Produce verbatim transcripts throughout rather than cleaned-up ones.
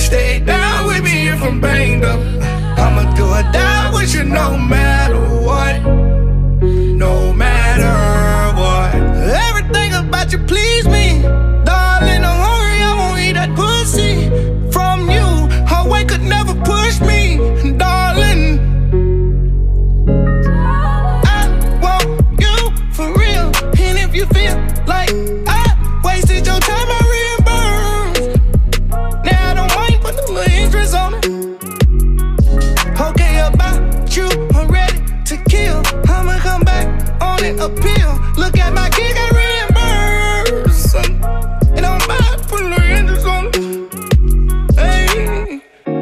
stay down with me if I'm banged up. I'ma do or die with you no matter what. No matter what. Everything about you please me. Darling, I'm hungry, I won't eat that pussy. From you, her weight could never push me. Darling, I want you for real. And if you feel like I wasted your time, I reimburse. Now I don't mind putting a little interest on it. Okay, about you, I'm ready to kill. I'ma come back on it, appeal. Look at my gig, I reimburse. And I'm about to put a little interest on it. Hey,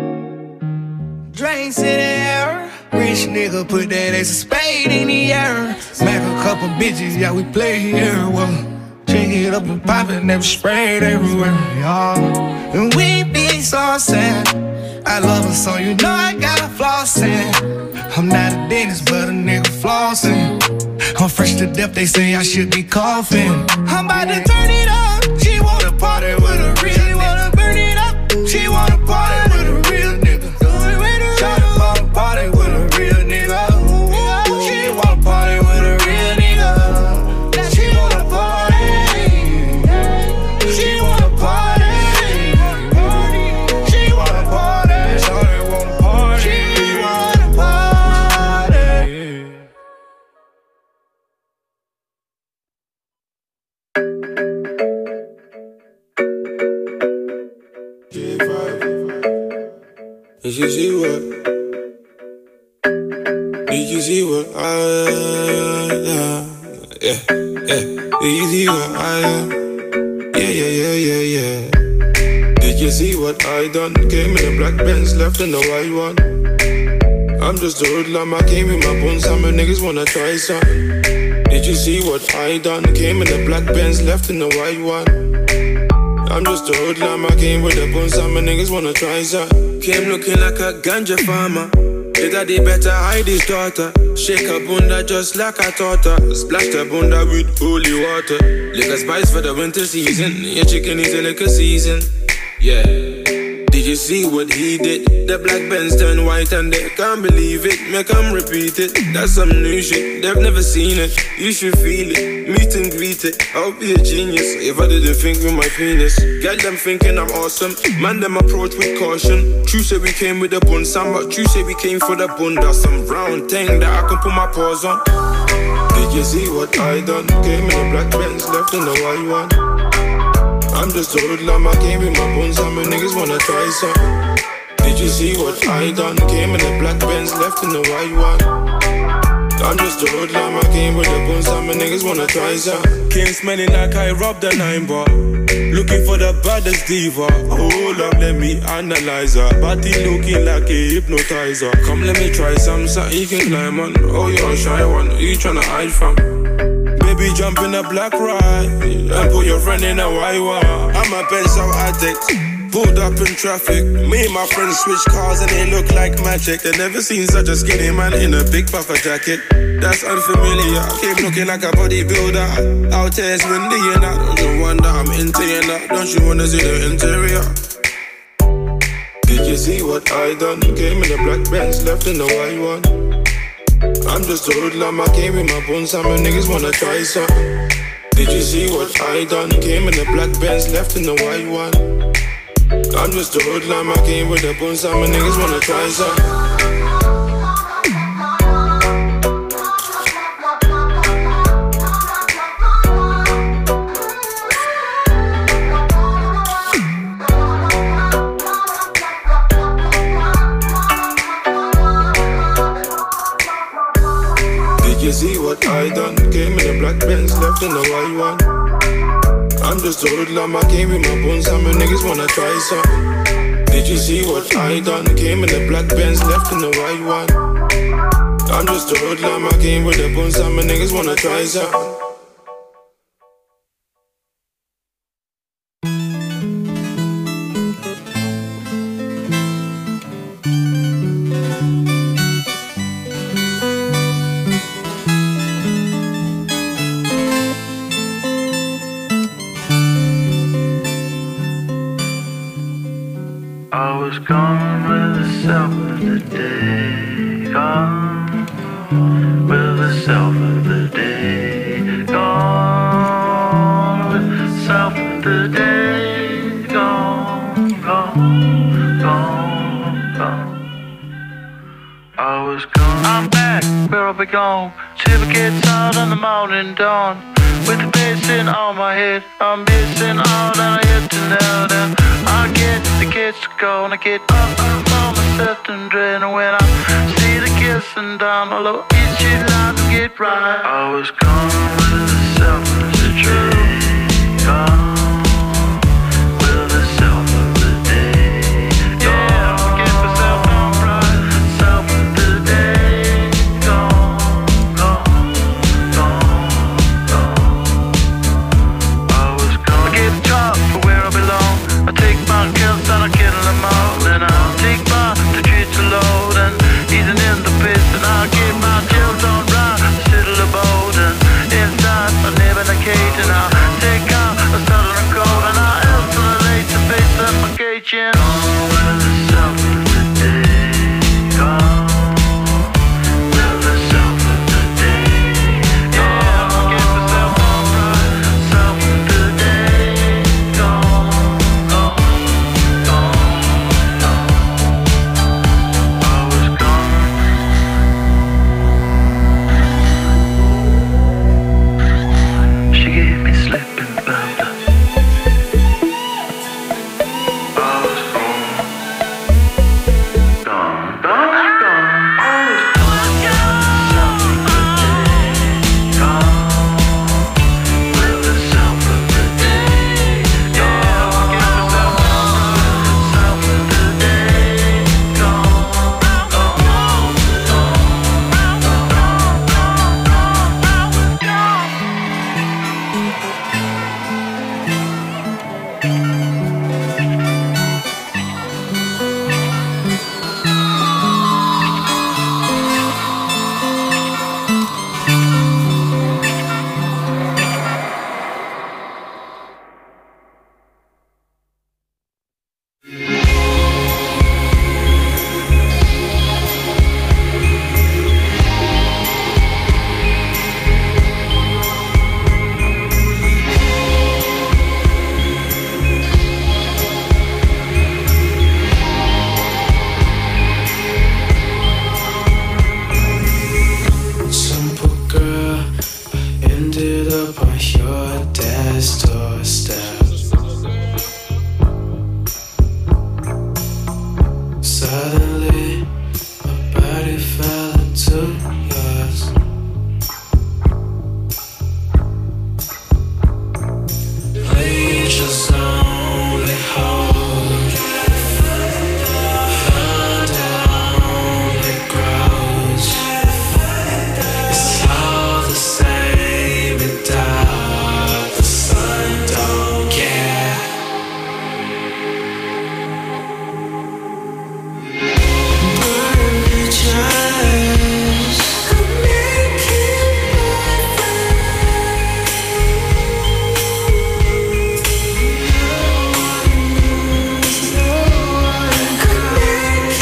Drain City air. Rich nigga put that ace of spade in the air. Smack a couple bitches, yeah, we play here. Well, drink it up and pop it, never spray it everywhere, y'all. And we be so sad. I love her so you know I gotta floss in. I'm not a dentist, but a nigga flossing. I'm fresh to death, they say I should be coughing. I'm about to turn it up. She wanna party with a real. She wanna burn it up. She wanna party with a real nigga. Shawty wanna party with a real nigga. She wanna party with a real nigga. She wanna party. She wanna party. She wanna party. Shawty wanna party. She wanna party. Did you see what? Did you see what I yeah, yeah, yeah. Did you see what I yeah, yeah, yeah, yeah, yeah. Did you see what I done? Came in the black Benz, left in the white one. I'm just a hoodlum, I came in my bones, some niggas wanna try some. Did you see what I done? Came in the black Benz, left in the white one. I'm just a hoodlum, I came with the bones, some niggas wanna try some. Came looking like a ganja farmer. The daddy better hide his daughter. Shake her bunda just like I taught her. Splash the bunda with holy water. Liquor spice for the winter season. Your chicken is a liquor season. Yeah. Did you see what he did? The black Benz turned white and they can't believe it. Make them repeat it. That's some new shit. They've never seen it. You should feel it. Meet and greet it. I'll be a genius if I didn't think with my penis. Get them thinking I'm awesome. Man, them approach with caution. True say we came with the bun. Some but true say we came for the bunda. Some round thing that I can put my paws on. Did you see what I done? Came in the black Benz, left in the white one. I'm just a hoodlum, I came with my bones, some niggas wanna try some. Did you see what I done? Came in the black Benz, left in the white one. I'm just a hoodlum, I came with the bones, some niggas wanna try some. Came smelling like I robbed a nine bar. Looking for the baddest diva. Hold up, let me analyze her. Body looking like a hypnotizer. Come let me try some, something you can climb on. Oh, you're a shy one, who you tryna hide from? Baby, jump in a black ride and put your friend in a white one. I'm a pencil addict, pulled up in traffic. Me and my friends switch cars and they look like magic. They never seen such a skinny man in a big puffer jacket. That's unfamiliar. Came looking like a bodybuilder. Out here it's windy and I don't you wonder I'm into you now. Don't you wanna see the interior? Did you see what I done? Came in the black Benz, left in the white one. I'm just a hoodlum, I came with my bones, some niggas wanna try some. Did you see what I done? Came in the black Benz, left in the white one. I'm just a hoodlum, I came with the bones, some niggas wanna try some. You see what I done? Came in the black Benz, left in the white one. I'm just a hoodlum, I came with my bones, some niggas wanna try some. Did you see what I done? Came in the black Benz, left in the white one. I'm just a hoodlum, I came with the bones, some niggas wanna try some. I was gone with the self of the day. Gone with the self of the day. Gone with the self of the day. Gone, gone, gone, gone. I was gone. I'm back where I belong. Silver gets out on the morning dawn. With the bass in on my head, I'm missing all that I had to know. Now I get the kids to go and I get up on my certain dread. And when I see the kissing down the low, it's you not to get right. I was gone with the self of the truth. Gone with the self of the day. Yeah, I'll get myself on right. Self of the day. Gone, gone, gone, gone. I was gone. I get a job for where I belong. I take my kills and I kill them all. Then I'll take my the treat to load and eating in the pits. And I'll get my chills on right. Still a boat and inside I live in a cage. And I'll take out a southern coat and I'll isolate the face of my cage. And all with the self of the day. Gone with the self of the day. Yeah, I'll get myself on right. Self of the day. Gone, gone, gone, gone. I was gone. She gave me sleeping powder. I was gone, gone, gone, gone. I was gone. Self of the day. Gone with the self of the day. Yeah, I'll get myself on right. Self of the day. Gone, gone, gone, gone, gone, gone. Simple girl, I ended up on your dad's doorstep. Suddenly, my body fell into yours. Nature's only hold, found it only grows. It's all the same in dark. The sun don't care. Burning giants, I'm making no one cries.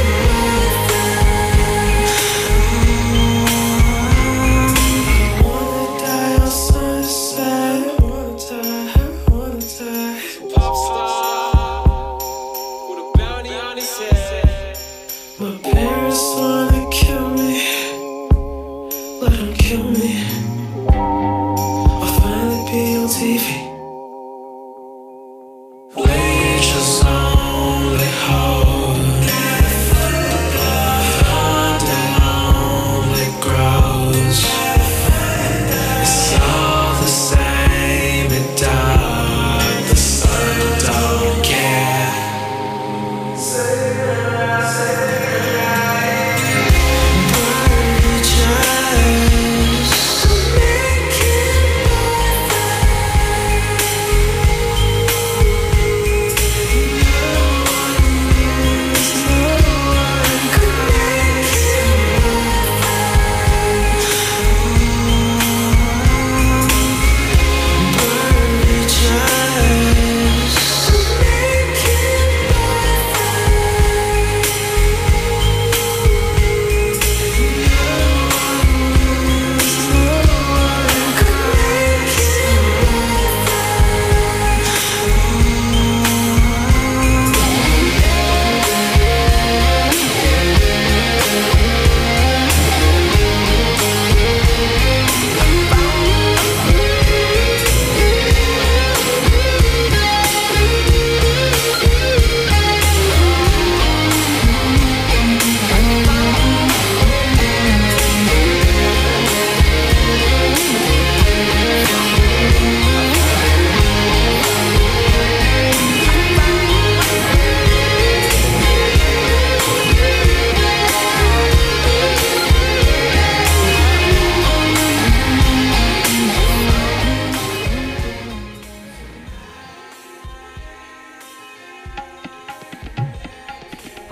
Wanna die on sunset. Wanna die, wanna die. Pop star with a bounty on his head. My parents wanna kill me. Let them kill me. I'll finally be on T V. Nature's only hold, found it only grows. It's all the same in dark. The sun don't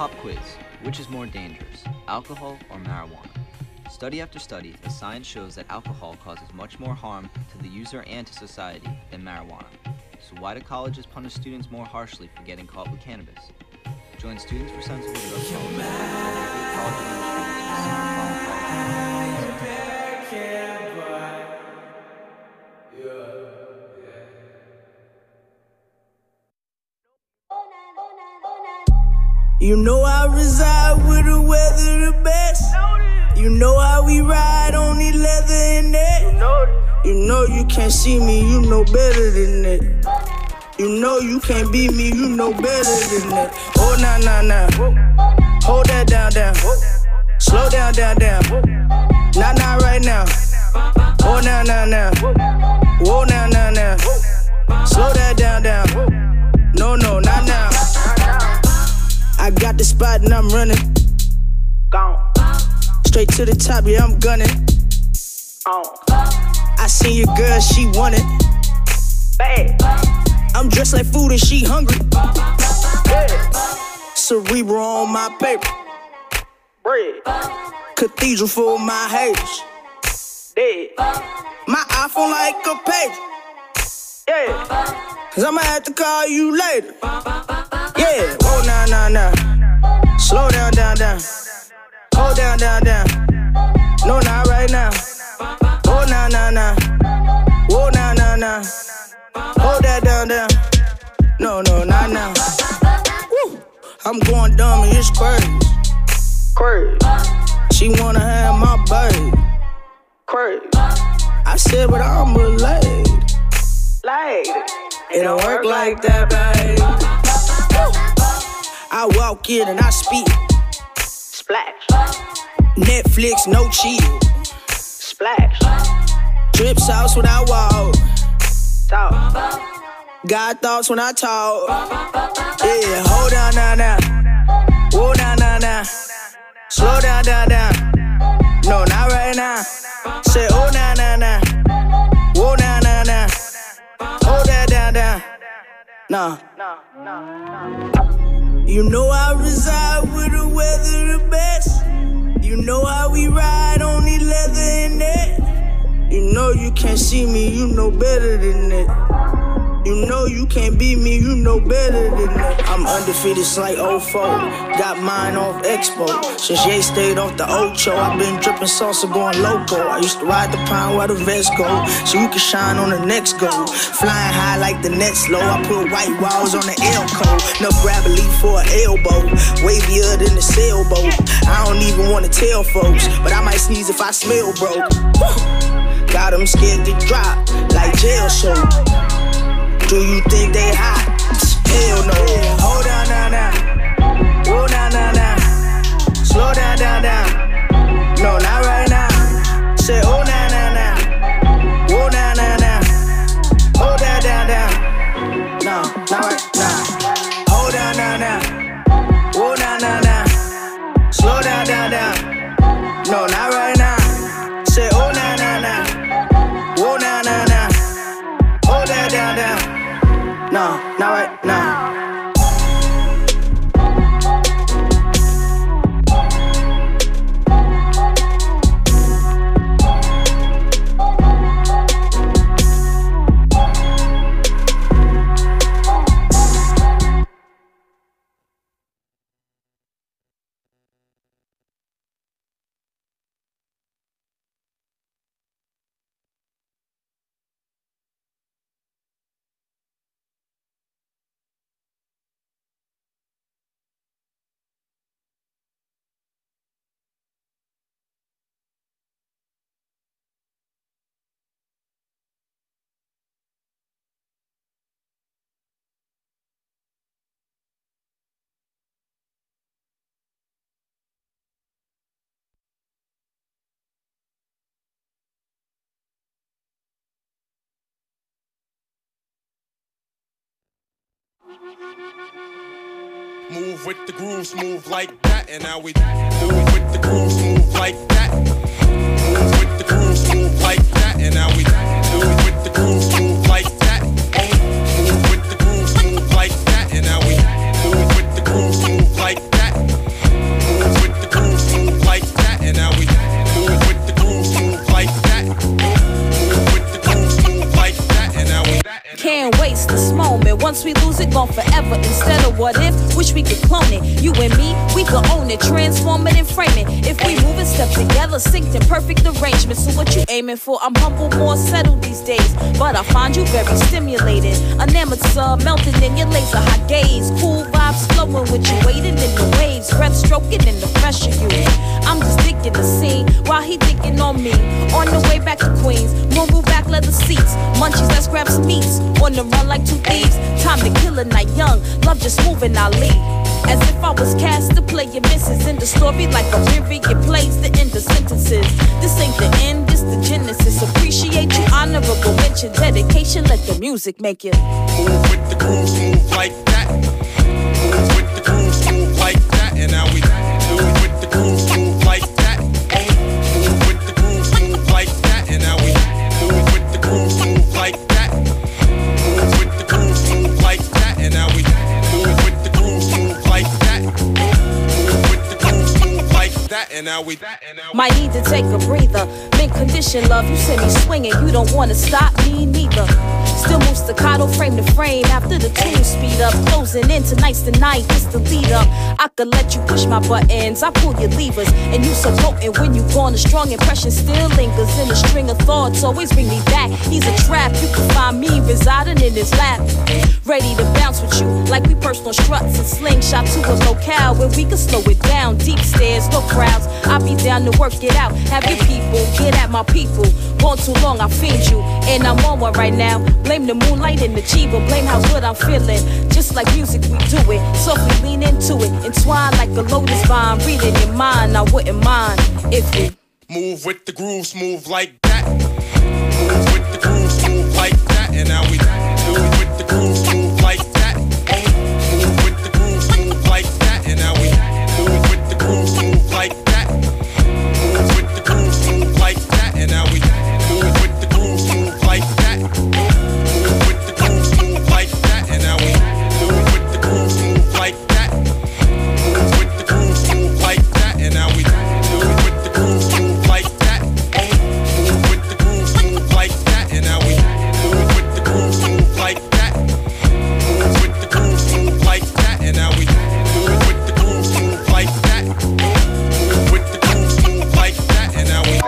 Pop quiz. Which is more dangerous, alcohol or marijuana? Study after study, the science shows that alcohol causes much more harm to the user and to society than marijuana. So why do colleges punish students more harshly for getting caught with cannabis? Join Students for Sensible Drug Policy. College You know I reside with the weather the best. You know how we ride on the leather and that. You know you can't see me, you know better than that. You know you can't beat me, you know better than that. Oh, nah, nah, nah. Hold that down, down. Slow down, down, down. Nah, nah, right now. Oh, nah, nah, nah. Whoa, nah, nah, nah. Slow that down, down. No, no, nah, nah. I got the spot and I'm running. Gone. Straight to the top, yeah, I'm gunning. Oh. I seen your girl, she want it. Bad. I'm dressed like food and she hungry. Yeah. Cerebral on my paper. Bread. Cathedral for my haters. Dead. My iPhone like a page. Yeah. Cause I'ma have to call you later. Yeah. Whoa, nah, nah, nah. Slow down, down, down. Hold down, down, down. No, not right now. Oh, nah, nah, nah. Whoa, nah, nah, nah. Hold that down, down. No, no, not now. Woo. I'm going dumb and it's crazy. Crazy. She wanna have my baby. Crazy. I said, but I'm a lady. Lady. It don't work like that, babe. I walk in and I speak. Splash. Netflix, no cheating. Splash. Drip sauce when I walk. Talk. Got thoughts when I talk. Yeah, hold on, now, now. Whoa, now, now, now. Slow down, down, down. No, not right now. Say, oh, now, now, now. Whoa, now, now, now. Hold that down, down. Nah. You know I reside with the weather the best. You know how we ride on the leather and that. You know you can't see me, you know better than that. You know you can't beat me, you know better than that. I'm undefeated, it's like oh four. Got mine off Expo. Since Ye stayed off the Ocho, I've been dripping salsa going loco. I used to ride the pine where the vest go, so you can shine on the next goal. Flying high like the Nets low, I put white walls on the Elco. Enough grab a leaf for an elbow, wavier than the sailboat. I don't even wanna tell folks, but I might sneeze if I smell broke. Got them scared to drop, like jail soap. Do you think they hot? Hell no. Hold on, now, now. Whoa, now, now, now. Slow down, down, down. No, not right now. Say, oh, now, now, now. Whoa, now, now, now. Hold that down, down. No, not right now. Hold on, now, now. Whoa, now, now, now. Slow down, down, down. No, not right now. Say, oh, now, now, now. Whoa, now, now, now. Hold that down, down. No, not right now. Move with the grooves, move like that, and now we move with the grooves, move like that. Move with the grooves, move like that, and now we move with the grooves, move like that. Move with the grooves, move like that, and now we move with the grooves, move like that. never instead of what if. Wish we could clone it. You and me, we could own it, transform it and frame it. If we move and step together, synced in perfect arrangement. So what you aiming for? I'm humble, more settled these days, but I find you very stimulating. An amateur melting in your laser hot gaze. Cool vibes flowing with you, waiting in the waves, breath stroking in the fresh of you. I'm just digging the scene while he digging on me. On the way back to Queens, more move back leather seats. Munchies, let's grab some meats. On the run like two thieves. Time to kill a night young. Love just moving, I leave. As if I was cast to play your misses in the story like a period plays the end of sentences. This ain't the end, this the genesis. Appreciate you, honorable mention, dedication. Let the music make you move with the grooves, move like that. Move with the grooves, move like that. And now we move with the grooves, move like that. Move with the grooves, move like that. And now we move with the grooves, move like that. Move with the grooves, move like that. And now we move with the grooves, move like that. Move with the grooves, move like that. And now we might need to take a breather. Mint condition, love, you send me swinging. You don't wanna stop me neither. Still move staccato, frame to frame. After the tune speed up, closing in tonight's the night. It's the lead up. I could let you push my buttons, I pull your levers, and you so potent when you gone. A strong impression still lingers in a string of thoughts. Always bring me back. He's a trap. You can find me residing in his lap, ready to bounce with you like we personal struts and slingshot to a locale where we can slow it down. Deep stairs, no crowds. I'll be down to work it out. Have your people get at my people. Gone too long, I feed you, and I'm on one right now. Blame the moonlight and the chiba, blame how good I'm feeling. Just like music, we do it. Softly lean into it, entwine like a lotus vine. Read in your mind, I wouldn't mind if you move with the grooves, move like that. Move with the grooves, move like that. And now we move with the grooves, move like that. Move with the grooves, move like that. And now we move with the grooves, move like that. Move with the grooves, move like that. And now we move with the grooves, move like that. Move with the grooves, move like that. And now we move with the grooves, move like that. Move with the grooves, move like that. And now we move with the grooves, move like that. Move with the grooves, move like that. And now we move with the grooves, move like that. Move with the grooves, move like that. And now we move with the grooves, move like that. Move with the grooves, move like that. And now we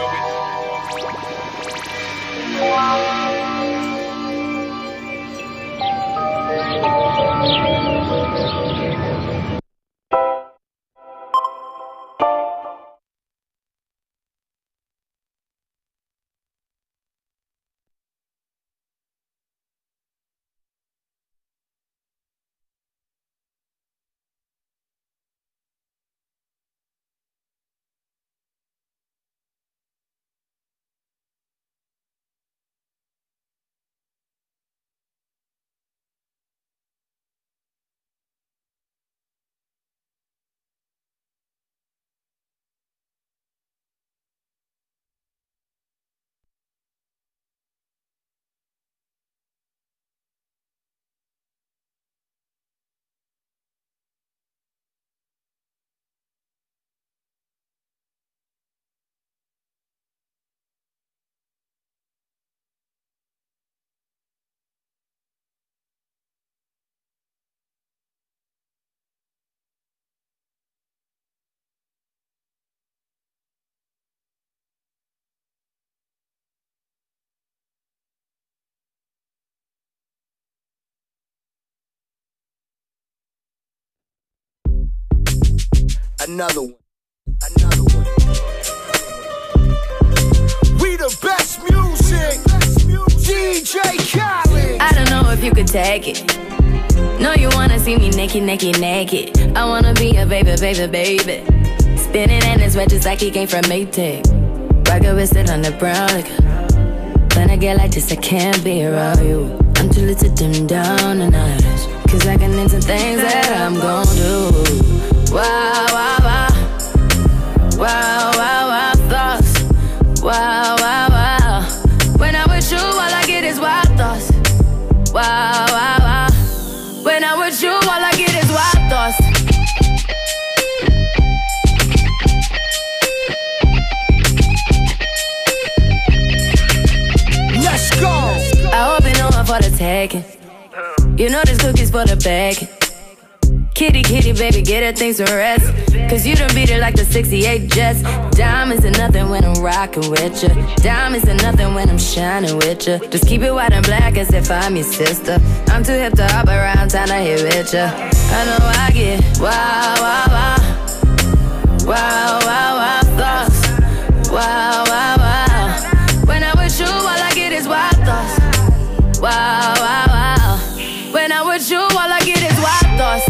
Another one. Another one. We the best music. D J Khaled. I don't know if you could take it. No, you wanna see me naked, naked, naked. I wanna be a baby, baby, baby. Spinning in his red just like he came from Maytag. Rocket with it on the brown liquor. When I get like this, I can't be around you. I'm too little to dim down the night. Cause I can into things that I'm gon' do. Wow, wow, wow. Wow, wow, wow, thoughts. Wow, wow, wow. When I'm with you, all I get is wild thoughts. Wow, wow, wow. When I'm with you, all I get is wild thoughts. Let's go. I hope you know I'm for the taking. You know this cookie's for the bag. Kitty, kitty, baby, get her things to rest. Cause you done beat it like the sixty-eight Jets. Diamonds are nothing when I'm rockin' with ya. Diamonds are nothing when I'm shining with ya. Just keep it white and black as if I'm your sister. I'm too hip to hop around, time to hit with ya. I know I get wow, wow, wow. Wow, wow, wow, thoughts. Wow, wow, wow. When I'm with you, all I get is wild thoughts. Wow, wow, wow. When I'm with you, all I get is wild thoughts.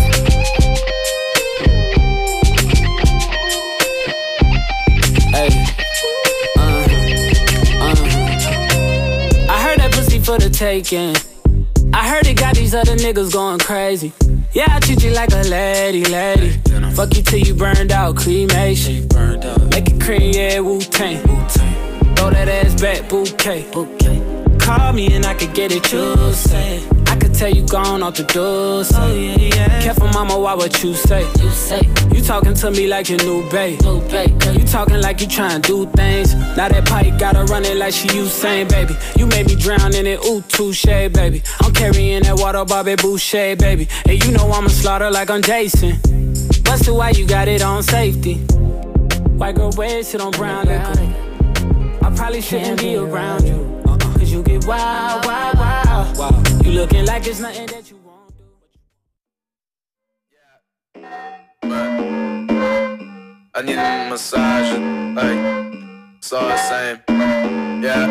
Hey, uh, uh. I heard that pussy for the taking. I heard it got these other niggas going crazy. Yeah, I treat you like a lady, lady. Fuck you till you burned out, cremation. Make it cream, yeah, Wu-Tang. Throw that ass back, bouquet. Call me and I could get it, you say. I could tell you gone off the door, say. Oh, yeah, yeah. Careful, mama, why what you say? You say you talking to me like your new babe. New babe. You talking like you trying to do things. Now that pipe gotta run it like she Usain, baby. You made me drown in it, ooh, touche, baby. I'm carrying that water, Bobby Boucher, baby. And you know I'ma slaughter like I'm Jason. Busted, why you got it on safety? White girl red, sit on brown liquor. I probably shouldn't be around you. Cause you get wild, wild, wild, wild. You looking like it's nothing that you won't do. Yeah. I need a massage, like, it's all the same. Yeah.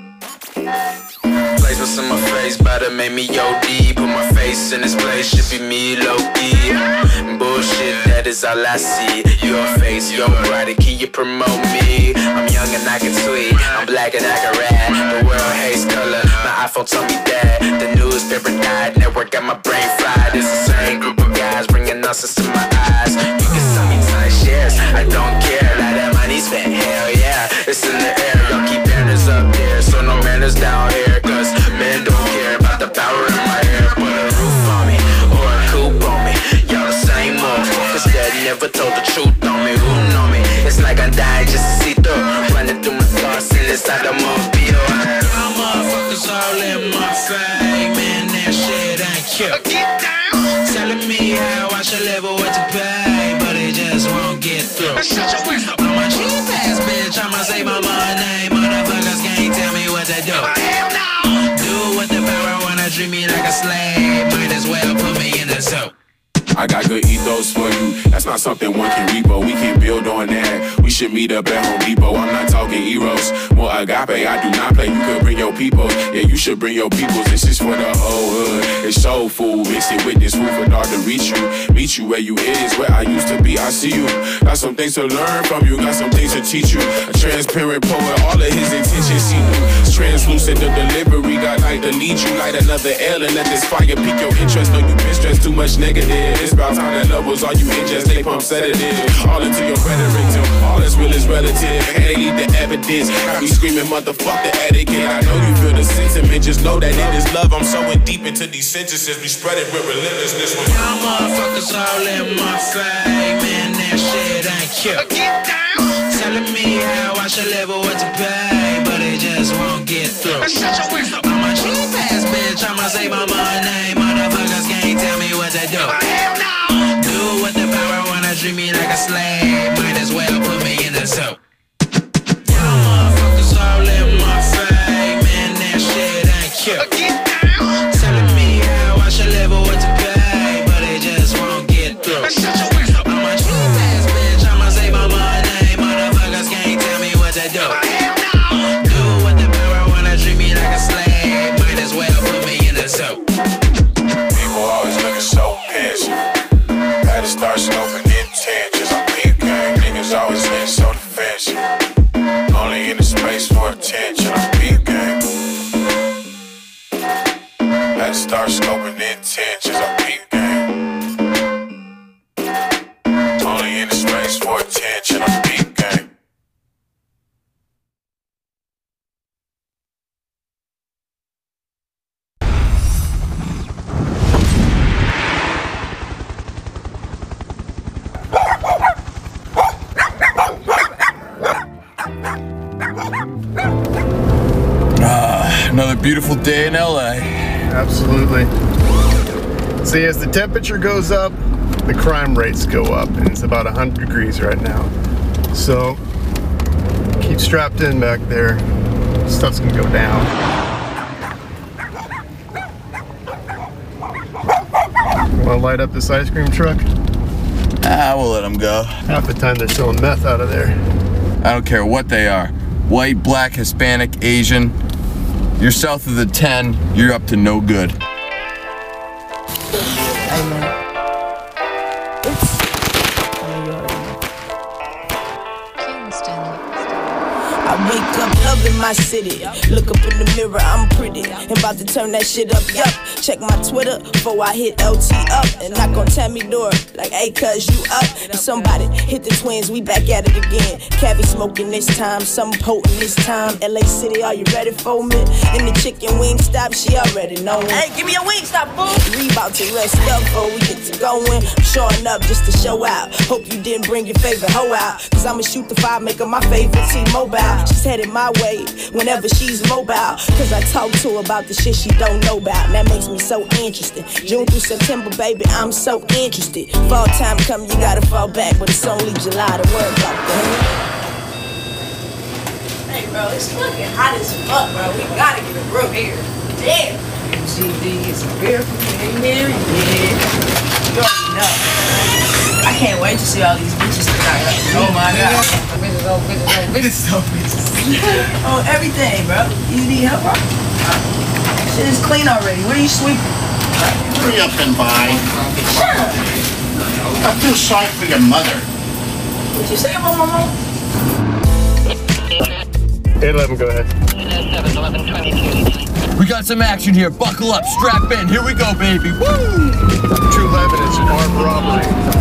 Place what's in my face, better make me O D. Put my face in this place, should be me low-key. Bullshit, that is all I see. Your face, your body, can you promote me? I'm young and I can tweet, I'm black and I can rap. The world hates color, my iPhone told me that. The newspaper died, network got my brain fried. It's the same group of guys bringing nonsense to my eyes. You can sell me time shares, I don't care. Now that money's spent, hell yeah, it's in the air. Y'all keep banners up there, so no manners down here. Cause men don't care about the power in my hair. Put a roof on me, or a coupe on me. Y'all the same motherfuckers that never told the truth on me. Who know me? It's like I'm dying just to see through. Running through my thoughts and inside the mobile. All motherfuckers all in my face. Man, that shit ain't cute. Get down. Telling me how I should live or what to pay, but it just won't get through. I'm a cheap ass bitch, I'ma say my money. Motherfuckers can't tell me what to do. Do what the power wanna treat me like a slave. Might as well put me in the zoo. I got good ethos for you. That's not something one can repo. We can build on that. We should meet up at Home Depot. I'm not talking Eros, more agape. I do not play. You could bring your people. Yeah, you should bring your peoples. This is for the whole hood. It's soul food. Mix it with this food for dog to reach you. Meet you where you is, where I used to be. I see you. Got some things to learn from you. Got some things to teach you. A transparent poet. All of his intentions see through. Translucent the delivery. Got light to lead you. Light another L and let this fire pique your interest. Know you been stressed too much negative. It's about time that levels all you ingest, they pump sedative. All into your rhetoric, till all that's real is relative. And they need the evidence. Got me screaming, motherfuck the etiquette. I know you feel the sentiment, just know that it is love. I'm so in deep into these sentences, we spread it with relentlessness. Y'all motherfuckers all in my face. Man, that shit ain't cute. Get down. Telling me how I should live or what to pay, but it just won't get through. I'm a cheap ass bitch, I'ma say my money. Motherfuckers can't tell me what to do. Do what the power wanna treat me like a slave. Might as well put me in the zoo. Y'all motherfuckers all in my face. Man, that shit ain't cute. Get down. Telling me how I should live or what to pay, but it just won't get through. I'm a cheap ass bitch, I'ma say my money. Motherfuckers can't tell me what to do. Do what the power wanna treat me like a slave. Might as well put me in the zoo. People always looking so pissed. Had to start scoping intentions. I'm big gang, niggas always getting so defensive. Only in the space for attention. I'm big gang. Had to start scoping intentions. I'm big gang. Only in the space for attention. I'm big gang. Ah, another beautiful day in L A. Absolutely. See, as the temperature goes up, the crime rates go up, and it's about one hundred degrees right now. So, keep strapped in back there. Stuff's gonna go down. Wanna light up this ice cream truck? Ah, we'll let them go. Half the time they're selling meth out of there. I don't care what they are. White, black, Hispanic, Asian. You're south of the ten, you're up to no good. I wake up loving my city. Look up in the mirror, I'm pretty. And about to turn that shit up, yup. Check my Twitter before I hit L T up. And knock on Tammy door, like, hey, cuz you up. And somebody hit the twins, we back at it again. Cavi smoking this time, something potent this time. L A City, are you ready for me? In the chicken wing stop, she already know it. Hey, give me a wing stop, fool. We about to rest up before we get to going. Showing up just to show out. Hope you didn't bring your favorite hoe out. Cause I'ma shoot the five, make her my favorite T-Mobile. She's headed my way whenever she's mobile. Cause I talk to her about the shit she don't know about. And that makes me so interested. June through September, baby, I'm so interested. Fall time come, you gotta fall back. But it's only July to work about that. Hey bro, it's fucking hot as fuck, bro. We gotta get a room here. Damn. G D, get some beer for me in here. Yeah. You already know. I can't wait to see all these bitches tonight. Oh my god. Bitches, oh bitches, oh bitches, oh bitches. Oh, everything, bro. You need help, bro? Shit is clean already. What are you sweeping? Hurry up and buy. Sure. I feel sorry for your mother. What you say about my mom? eight eleven, go ahead. We got some action here. Buckle up, strap in. Here we go, baby. Woo! two eleven is armed robbery.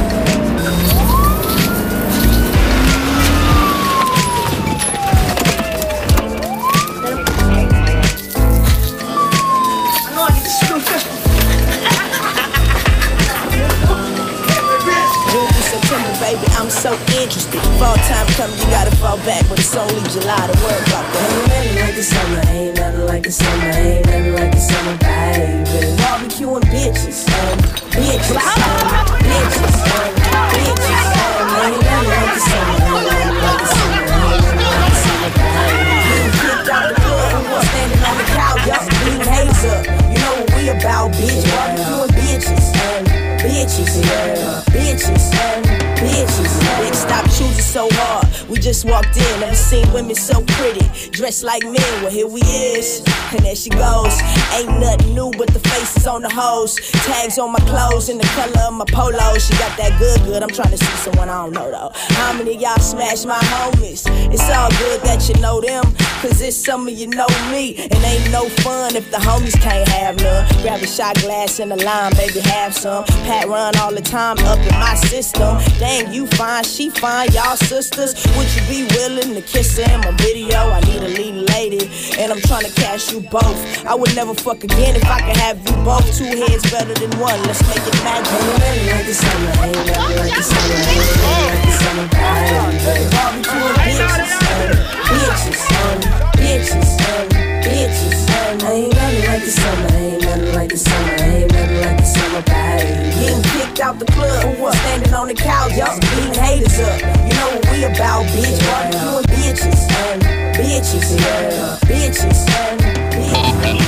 Baby, I'm so interested. Fall time come, you gotta fall back, but it's only July to work about that. Ain't nothing like the summer, ain't nothing like the summer, ain't nothing like the summer, baby. Barbecuing bitches, um, bitches, um, bitches, um, bitches, um, ain't nothing like the summer, ain't nothing like the summer, ain't nothing like the summer, baby. Getting kicked out the club, who was standing on the couch, y'all beating haters up. You know what we about, bitch. Barbecuing bitches, um, bitches, yeah, bitches, um. Bitches, bitch, stop choosing so hard. We just walked in, never seen women so pretty, dressed like men. Well, here we is, and there she goes. Ain't nothing new but the faces on the hoes, tags on my clothes and the color of my polo. She got that good, good. I'm trying to see someone I don't know though. How many of y'all smash my homies? It's all good that you know them, cause it's some of you know me. And ain't no fun if the homies can't have none. Grab a shot glass and a lime, baby, have some. Pat run all the time up in my system. Dang, you fine, she fine, y'all sisters. Would you be willing to kiss her in my video? I need a leading lady, and I'm trying to cash you both. I would never fuck again if I could have you both. Two heads better than one, let's make it magic. Ain't nothing like the summer, ain't nothing like the summer, ain't nothing like the summer, baby. Barbecuing bitches, um, bitches, um, bitches, um, bitches, um. Ain't nothing like the summer, ain't nothing like the summer, ain't nothing like the summer, baby. Getting kicked out the club, who was standing on the couch, y'all beating haters up. You know what we about, bitch. Barbecuing bitches, um, bitches, yeah, bitches, um, bitches.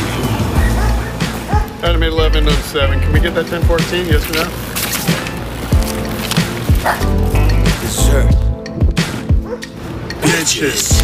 Item eleven oh seven, can we get that ten fourteen, yes or no? Yes, sir. Bitches.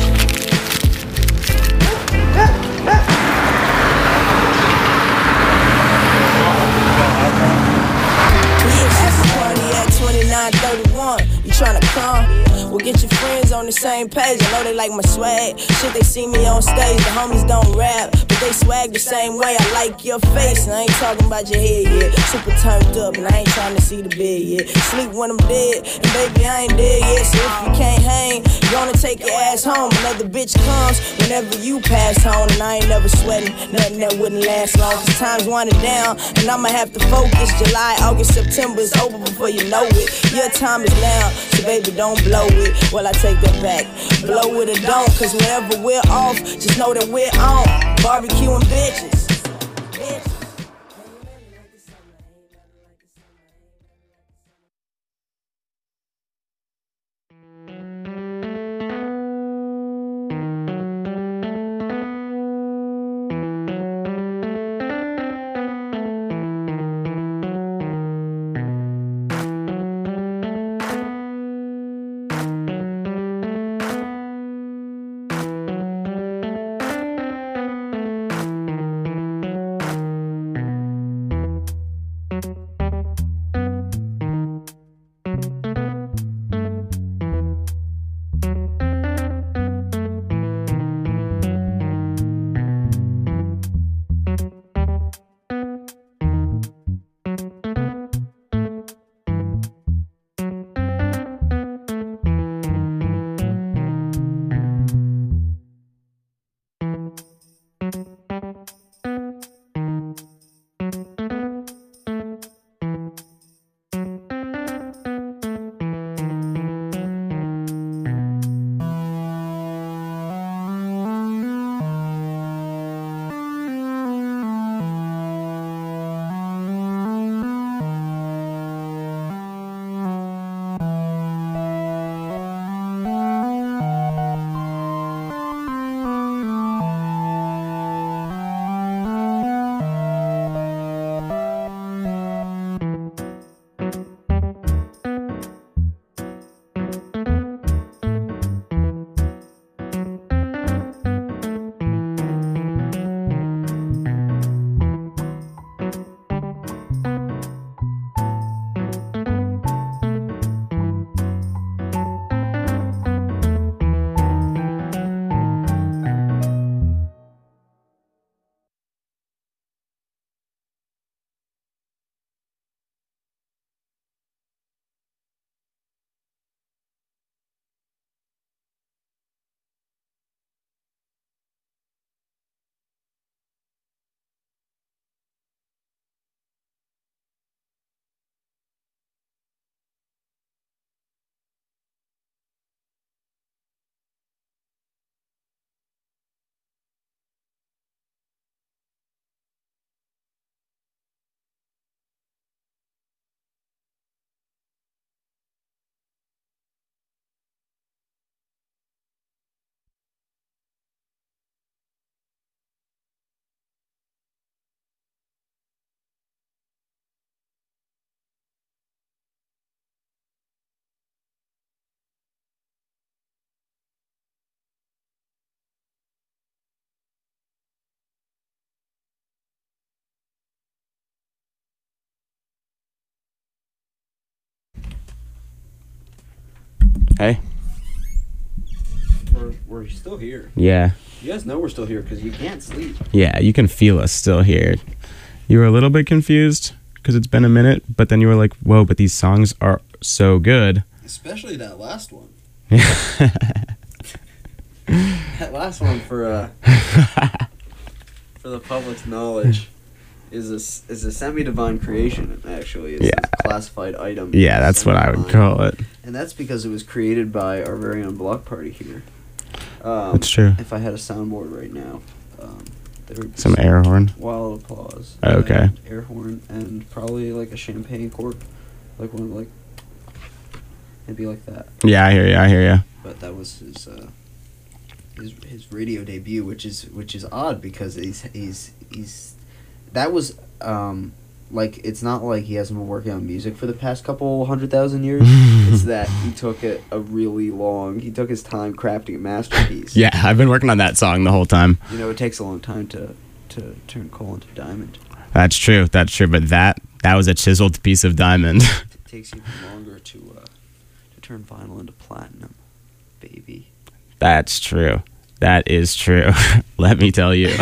twenty-nine thirty-one, you tryna come? Well, get your friends on the same page. I know they like my swag. Shit, they see me on stage. The homies don't rap, but they swag the same way. I like your face, and I ain't talking about your head yet. Super turned up, and I ain't trying to see the bed yet. Sleep when I'm dead, and baby, I ain't dead yet. So if you can't hang, you gonna take your ass home. Another bitch comes whenever you pass home, and I ain't never sweating nothing that wouldn't last long. Cause time's winding down, and I'ma have to focus. July, August, September is over before you know it. Your time is now, so baby, don't blow it. Well, I take that back. Blow it or don't, cause whenever we're off, just know that we're on. Barbecuing bitches. Hey. We're, we're still here. Yeah. You guys know we're still here because you can't sleep. Yeah, you can feel us still here. You were a little bit confused because it's been a minute, but then you were like, whoa, but these songs are so good. Especially that last one. That last one for uh for the public's knowledge is a is a semi-divine creation. Actually, it's Yeah. a classified item. Yeah, that's what I would call it. And that's because it was created by our very own block party here. Um, That's true. If I had a soundboard right now, um, there would be Some air horn? wild applause. Oh, okay. and Air horn and probably like a champagne cork, like one of like. It'd be like that. Yeah, I hear you. I hear you. But that was his uh, his his radio debut, which is which is odd because he's he's he's that was um like it's not like he hasn't been working on music for the past couple hundred thousand years. It's that he took it a really long. He took his time crafting a masterpiece. Yeah, I've been working on that song the whole time. You know, it takes a long time to to turn coal into diamond. That's true. That's true. But that that was a chiseled piece of diamond. It takes even longer to uh, to turn vinyl into platinum, baby. That's true. That is true. Let me tell you.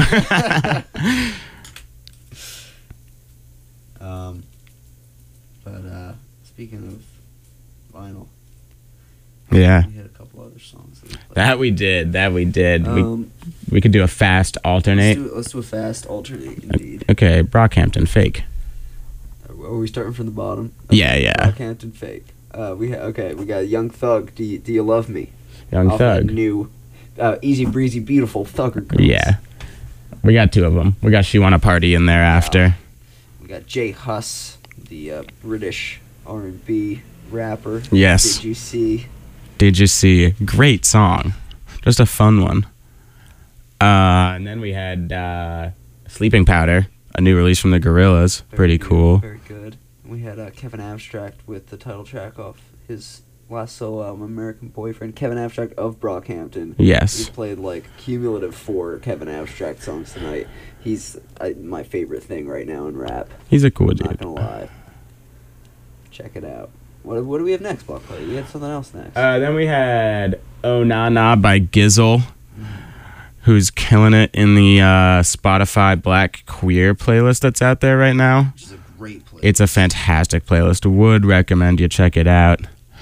um, but uh, speaking of vinyl, Yeah. we had a couple other songs. That we played. That we did. That we did. Um, we we could do a fast alternate. Let's do, let's do a fast alternate, indeed. Okay, Brockhampton fake. Are we starting from the bottom? Yeah, yeah. Brockhampton fake. Uh, we ha- okay. We got Young Thug. Do you, do you love me? Young Off that Thug. new, uh, easy breezy, beautiful Thugger Girls. Yeah. We got two of them. We got She Wanna Party in there after. We got Jay Huss, the uh, British R and B rapper. Yes. Did you see? Did you see? Great song. Just a fun one. Uh, and then we had uh, Sleeping Powder, a new release from the Gorillaz. Pretty Very cool. Very good. We had uh, Kevin Abstract with the title track off his last solo album, American Boyfriend. Kevin Abstract of Brockhampton. Yes. We played like cumulative four Kevin Abstract songs tonight. He's uh, my favorite thing right now in rap. He's a cool I'm dude. Not gonna lie. Check it out. What what do we have next, Block Party? We had something else next. Uh, then we had Oh Na Na by Gizzle, who's killing it in the uh, Spotify Black Queer playlist that's out there right now. Which is a great playlist. It's a fantastic playlist. Would recommend you check it out.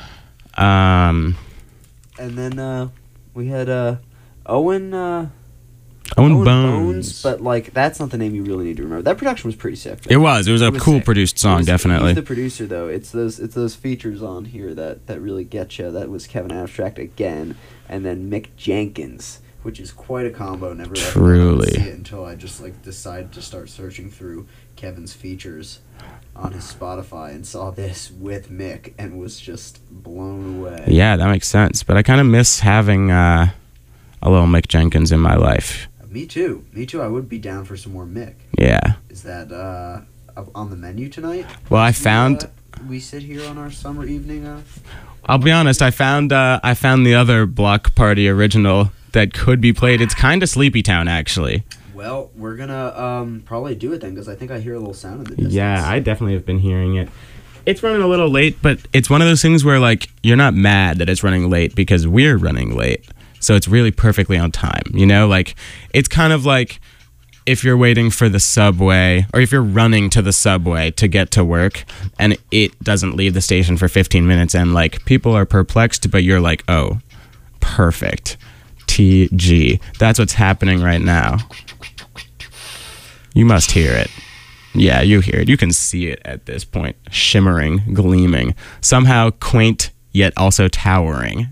Um, And then uh, we had uh, Owen. Uh, Owen Bones. but like that's not the name you really need to remember. That production was pretty sick. It was. It was a cool sick. produced song, He was- definitely. He's the producer though. It's those it's those features on here that that really get you. That was Kevin Abstract again, and then Mick Jenkins, which is quite a combo. Never ever Truly. see it until I just like decided to start searching through Kevin's features on his Spotify and saw this with Mick and was just blown away. Yeah, that makes sense. But I kind of miss having uh, a little Mick Jenkins in my life. Me too. Me too. I would be down for some more Mick. Yeah. Is that uh, up on the menu tonight? Well, I As we, found- uh, we sit here on our summer evening. Uh, I'll be honest. I found uh, I found the other Block Party original that could be played. It's kind of Sleepy Town, actually. well, we're gonna um, probably do it then because I think I hear a little sound in the distance. Yeah, I definitely have been hearing it. It's running a little late, but it's one of those things where like you're not mad that it's running late because we're running late. So it's really perfectly on time, you know? Like, it's kind of like if you're waiting for the subway, or if you're running to the subway to get to work, and it doesn't leave the station for fifteen minutes, and, like, people are perplexed, but you're like, oh, perfect. T G. That's what's happening right now. You must hear it. Yeah, you hear it. You can see it at this point. Shimmering, gleaming. Somehow quaint, yet also towering.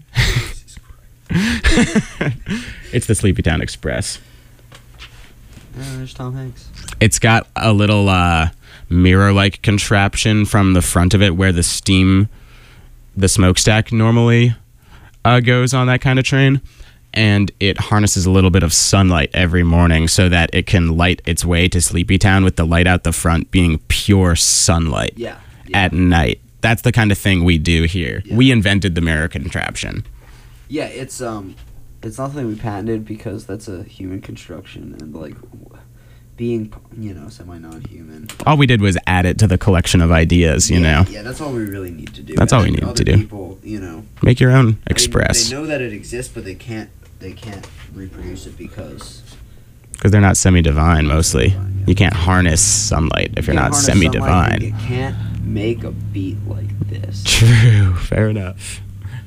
It's the Sleepy Town Express. Yeah, there's Tom Hanks. It's got a little uh, mirror-like contraption from the front of it where the steam, the smokestack normally uh, goes on that kind of train. And it harnesses a little bit of sunlight every morning so that it can light its way to Sleepy Town with the light out the front being pure sunlight Yeah. at night. That's the kind of thing we do here. Yeah. We invented the mirror contraption. Yeah, it's um, it's not something we patented because that's a human construction and like, w- being, you know, semi-non-human. All we did was add it to the collection of ideas, you yeah, know. Yeah, that's all we really need to do. That's and all we need other to do. People, you know, make your own they- express. They know that it exists, but they can't. They can't reproduce it because Because they're not semi-divine, mostly. You can't harness sunlight if you're you not can't harness sunlight, and semi-divine. You can't make a beat like this. True. Fair enough.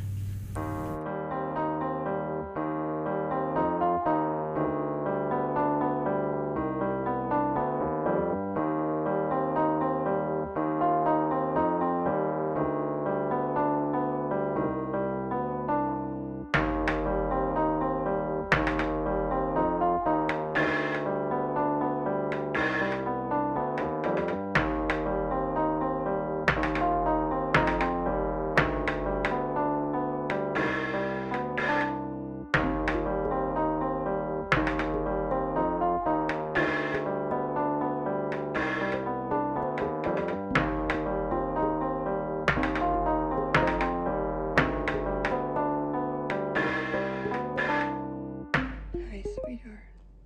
Hi, sweetheart.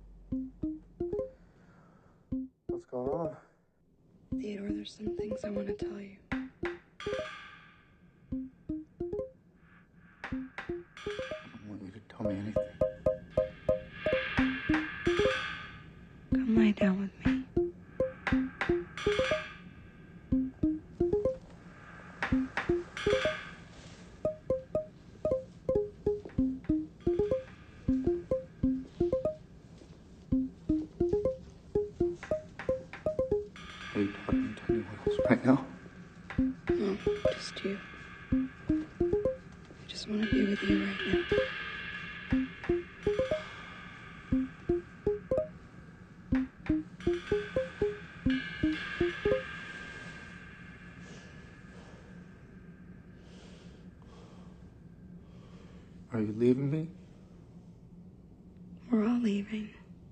What's going on? Theodore, there's some things I want to tell you. I don't want you to tell me anything. Come lie down with me. Are you talking to anyone else right now? No, just you. I just want to be with you right now. Are you leaving me? We're all leaving.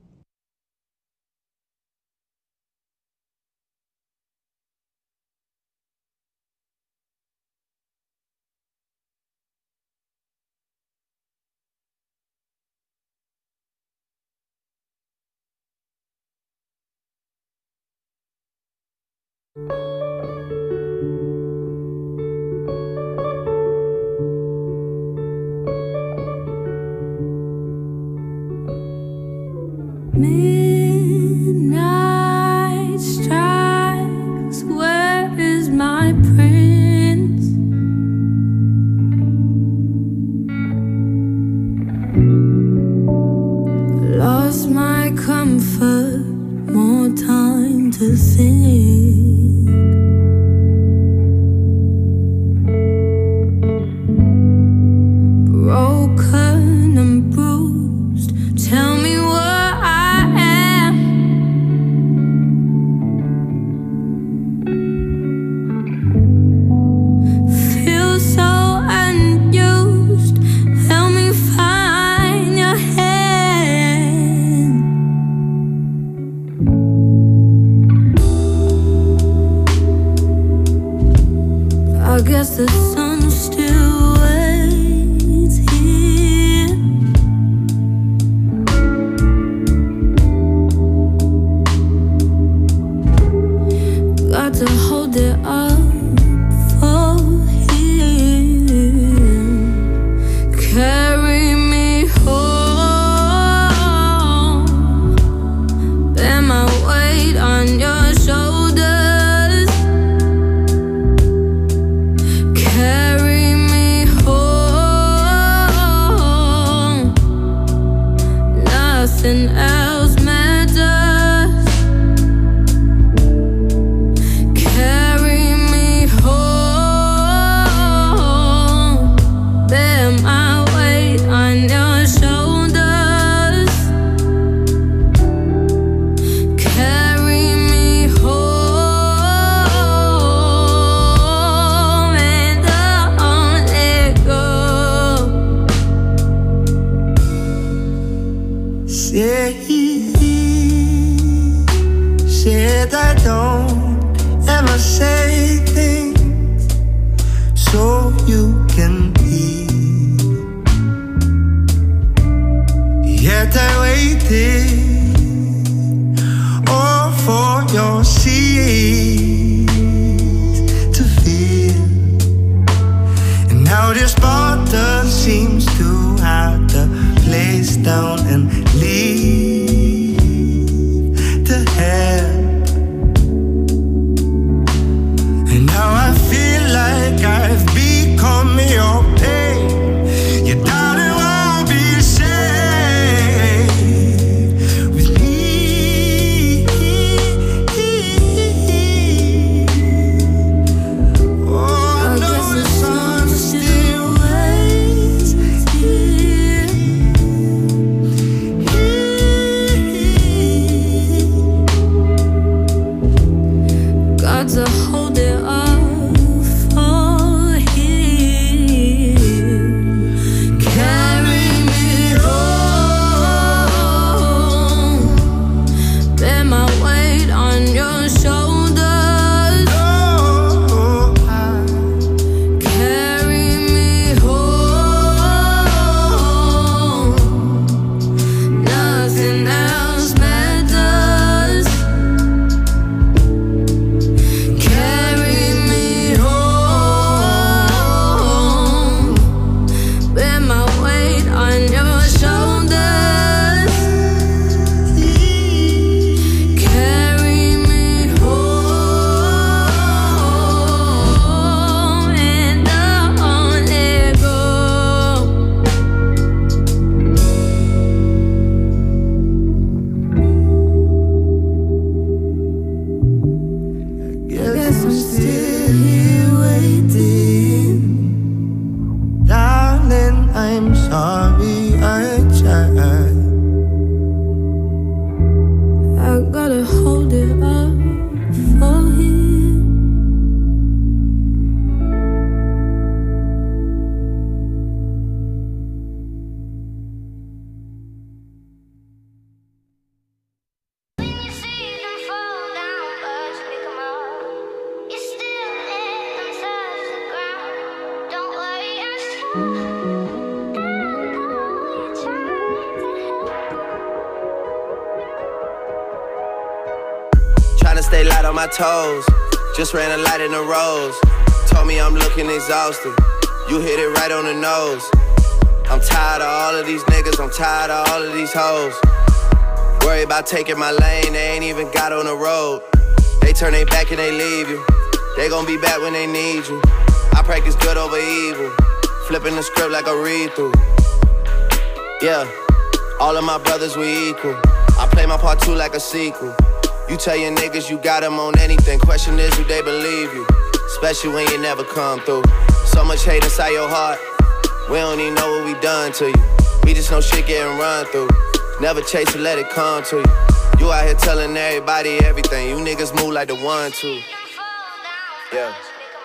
Midnight strikes, where is my prince? Lost my comfort, more time to think. Broken and bruised, tell me what I am. Feel so unused, help me find your hand. I guess the sun still waits here. Got to hold it up for him. Carry me home. Bear my weight on your shoulders. Carry me home. your Spartan seems to have the place down and leave to help. And now I feel like I've become your pain. Your darling won't be safe with me. Oh, I know the sun still waits here. Got to hold it up for him. Carry me home. Bear my weight on your shoulders. Carry me home. Nothing else matters. Carry me home. Bear my weight on your shoulders. Carry me home and don't let go. Guess I'm still here waiting. Darling, I'm sorry I tried. I gotta hold it up for him. Tryna stay light on my toes. Just ran a light in the rose. Told me I'm looking exhausted. You hit it right on the nose. I'm tired of all of these niggas. I'm tired of all of these hoes. Worry about taking my lane. They ain't even got on the road. They turn their back and they leave you. They gon' be back when they need you. I practice good over evil. Flipping the script like a read-through. Yeah, all of my brothers we equal. I play my part too like a sequel. You tell your niggas you got them on anything. Question is, do they believe you? Especially when you never come through. So much hate inside your heart. We don't even know what we done to you. We just know shit getting run through. Never chase it, let it come to you. You out here telling everybody everything. You niggas move like the one, two. Yeah.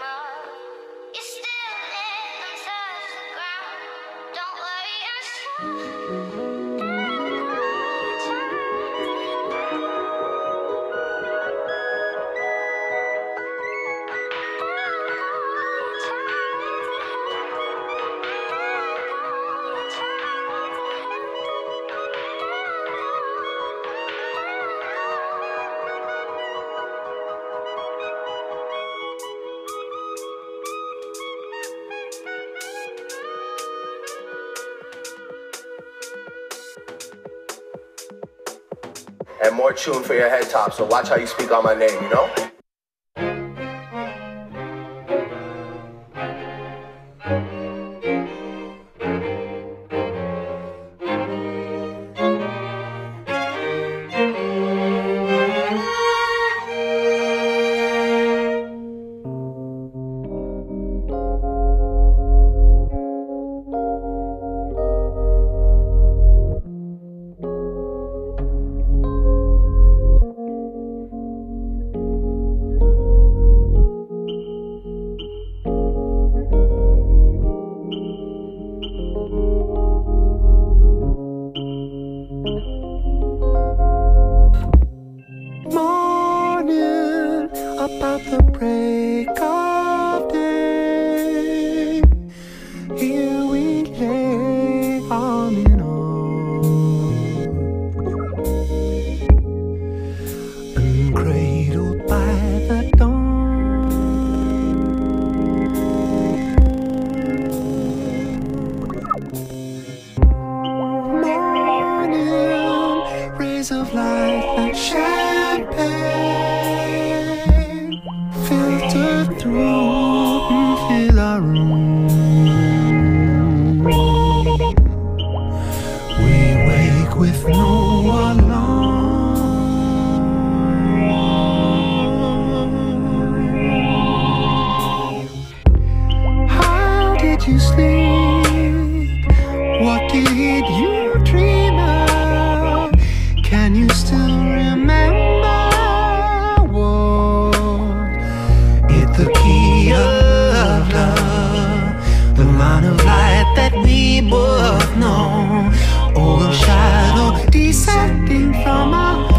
And more tune for your head top, so watch how you speak on my name, you know? did you sleep? What did you dream of? Can you still remember what? It's the key of love, the line of light that we both know. Oh, a shadow descending from above.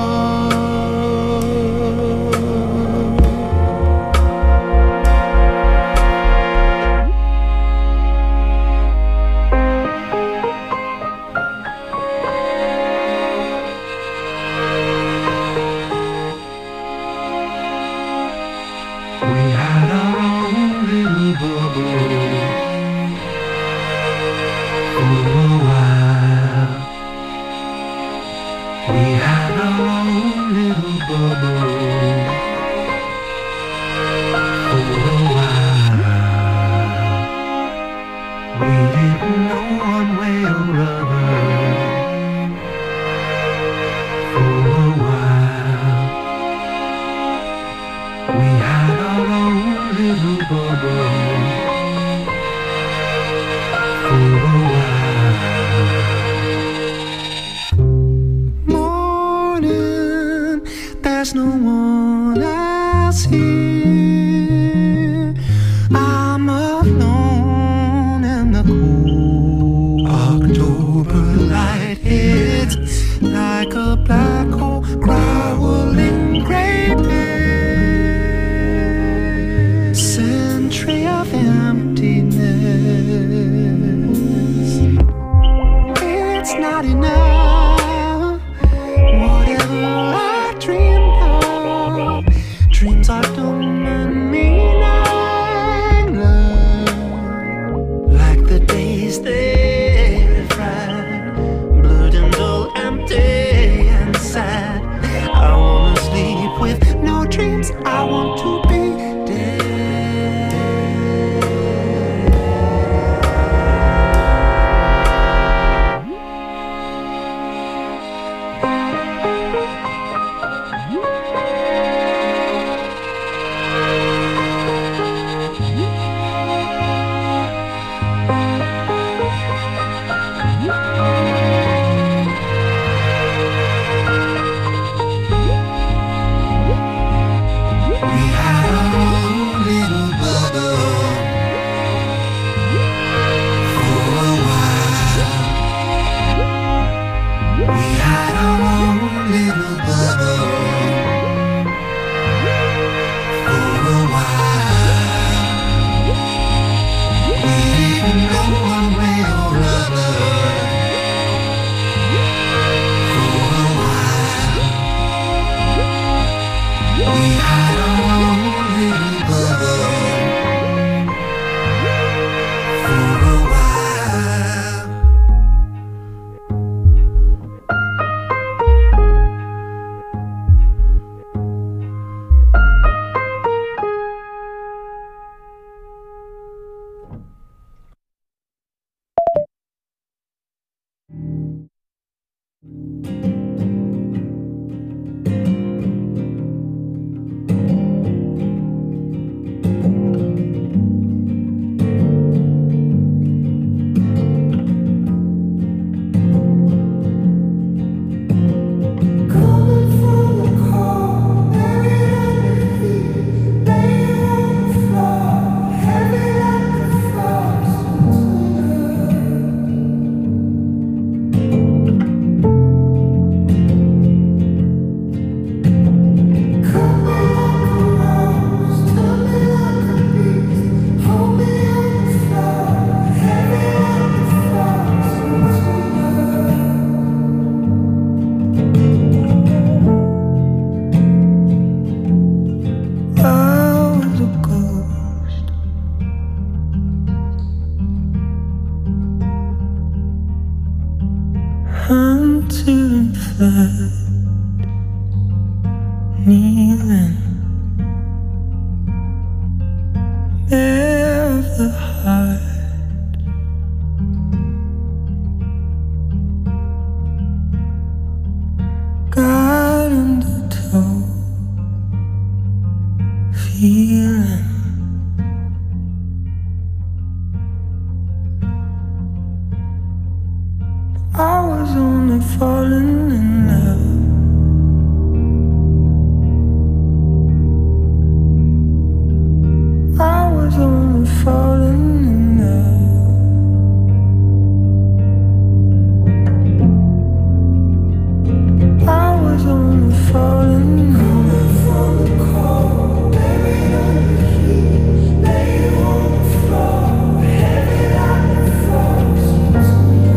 There's no one else here. I'm alone in the cool October light hits like a black hole growling greatness. Century of emptiness. It's not enough. Whatever I dream, dreams are dumb and meaningless, like the days they fried, blurred and dull, empty and sad. I wanna sleep with no dreams, I want to be dead. Hunted and fed, kneeling, bare of the heart, God undertow, feeling I was only falling in love. I was only falling in love. I was only falling in love. From the cold, buried on the heat, lay on the floor, heavy like the frozen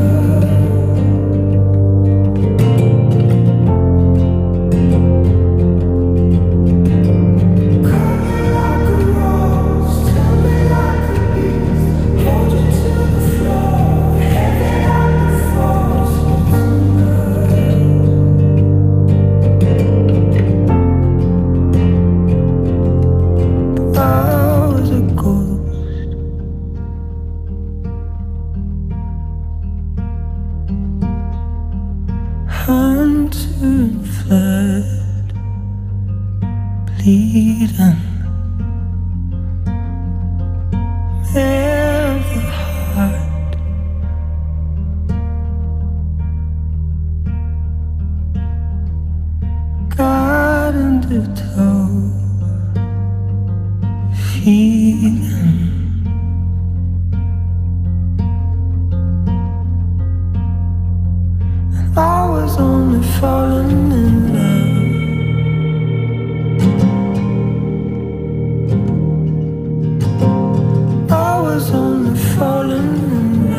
hunting flood, bleeding, never heart. God in the toe, feeding. I was only falling in love. I was only falling in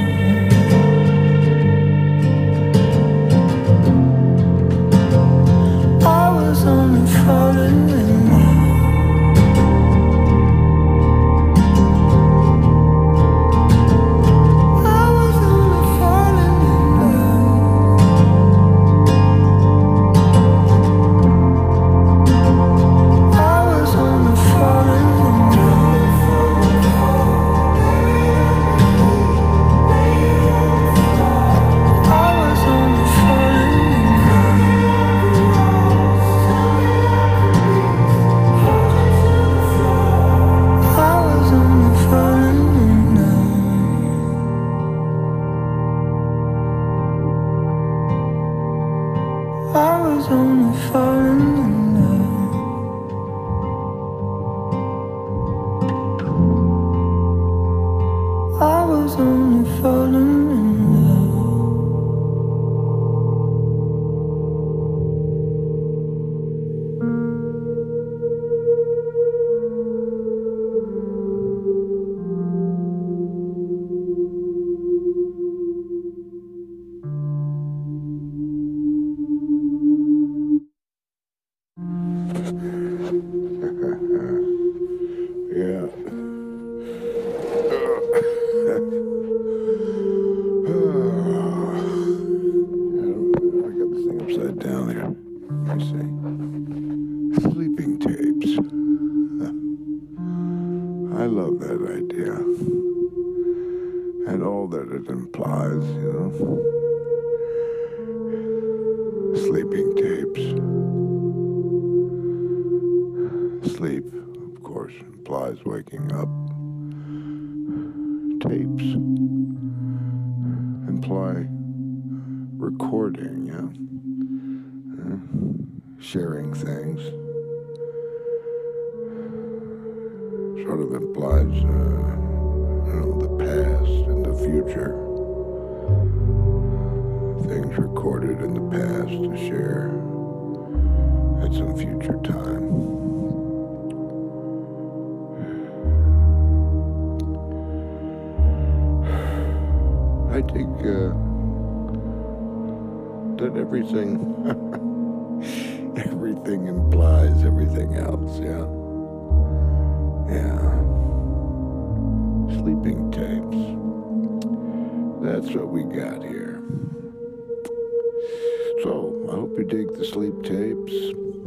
love. I was only falling in love. I was only falling in love. I was only falling in love. Yeah. I got this thing upside down here. Let me see. Sleeping tapes. I love that idea. And all that it implies, you know. Sleeping tapes. Sleep, of course, implies waking up. Tapes imply recording, yeah? Uh, sharing things. Sort of implies, uh, you know, the past and the future. Things recorded in the past to share at some future time. I think uh, that everything, everything implies everything else, yeah? Yeah. Sleeping tapes. That's what we got here. So, I hope you dig the sleep tapes.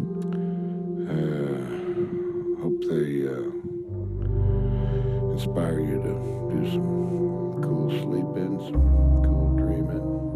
Uh, hope they uh, inspire you to do some cool sleeping, some cool dreaming.